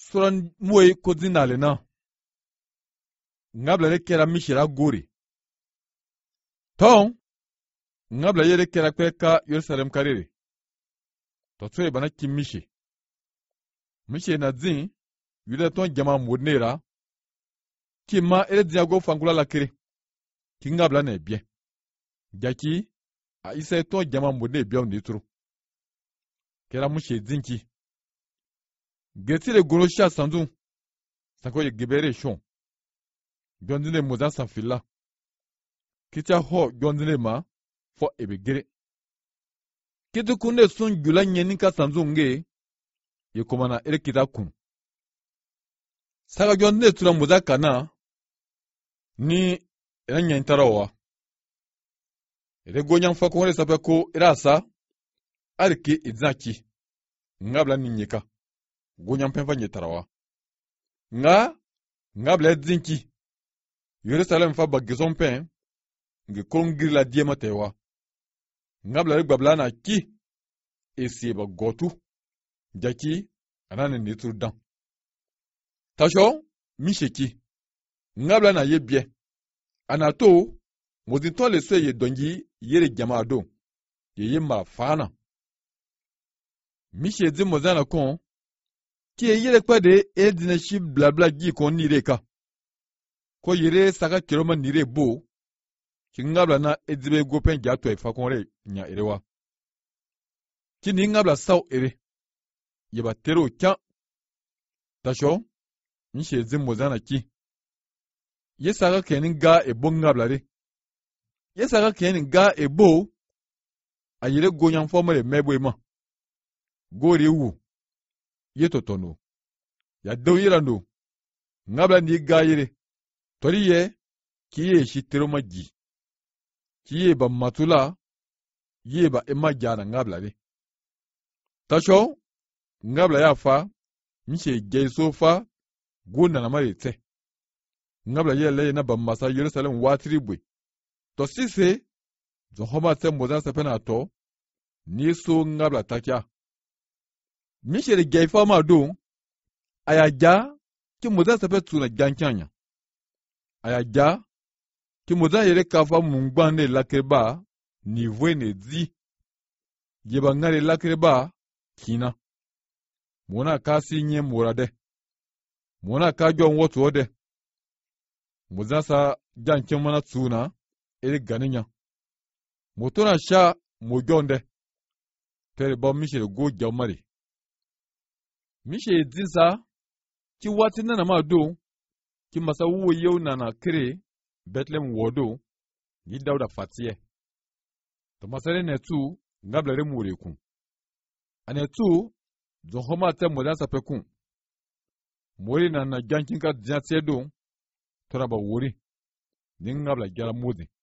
suran muwe ko zinale na ngabla le kera mishira gori ton ngabla yele kera kweka Yerusalem kariri to tsoye bana kimishi mishi na zin yule ton jama modnera kima ele diago fangula la kere ki ngabla na bien jaki a isa ton jama modne bien on ditru kera mishi zinki getire goro sha sandu sako ye gebere shon Gondine moza sanfila. Kicha ho gondine ma fo ebegere. Kitu kunde sun gula nyenika sanzunge ye komana ele kita kun. Saka gondine tura moza kana ni ele nyentarawa. Ele gonyan fa konre sapeko irasa aliki idzaki. Ngabla ni nyeka. Gonyan penfa nyetarawa. Ngabla edzinki. Yerusalem fa bagison pen nge kongri la diema tewa ngabla re gbabla na ki esi ba gotu jaki anane nitur dan tasho misheki ngabla na yebie anato modito le so ye dongi yere jamado ye yema fana mishezi mozana kon ki yere kwade edineship blabla gi kon nireka ko yere saka kiroma nire bo ki ngabla na edzibe gopen jato e fakonre nya erewa kini ngabla saw ere yeba tero kya tasho nshe zimozana ki yesaka kenin ga e bo ngabla re yesaka kenin ga e bo ayire gonyan fomere mebo ema gori wu yetotono ya doyirando ngabla ni ga yire toriye kiye shitero maji kiye ba matula ye ba ema jana ngabla re tasho ngabla ya fa mishe geiso fa gona na marete ngabla ye le na ba masa Yerusalem watribwe to sise zo homa te moza sepena to ni so ngabla takya mishe de geifa ma do ayaja ki moza sepetu na jankyanya ayaja ki moza yere kafa mungbane lakreba nivwe ne zi yeba ngare lakreba kina mona kasi nye morade mona ka jon wotu ode moza sa jankyen mana tsuna ere ganinya motona sha mojonde tere ba mishe go jamari mishe zinsa ki watina na ma do ki masa wuwo yau na kire Bethlehem wodo ni Dauda fatiye to masare ne tu ngabla re mure kun ane tu zo homa te moda sapekun mori na jankin ka diatse do tora ba wori ni ngabla gara mode